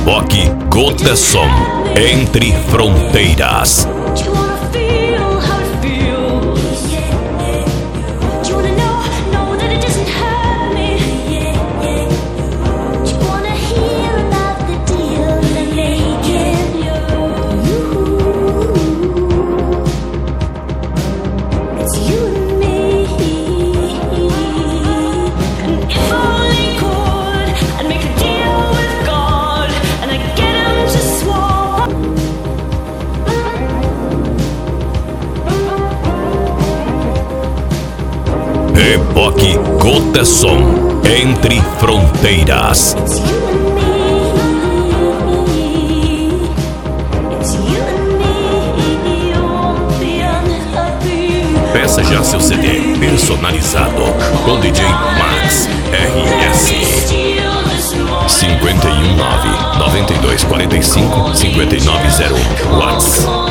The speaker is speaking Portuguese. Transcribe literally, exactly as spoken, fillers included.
Epoque Goteson, Entre Fronteiras. Epoque Goteson, Entre Fronteiras. Peça já seu C D personalizado com D J Max R S. cinco um nove, nove dois quatro cinco, cinco nove zero. WhatsApp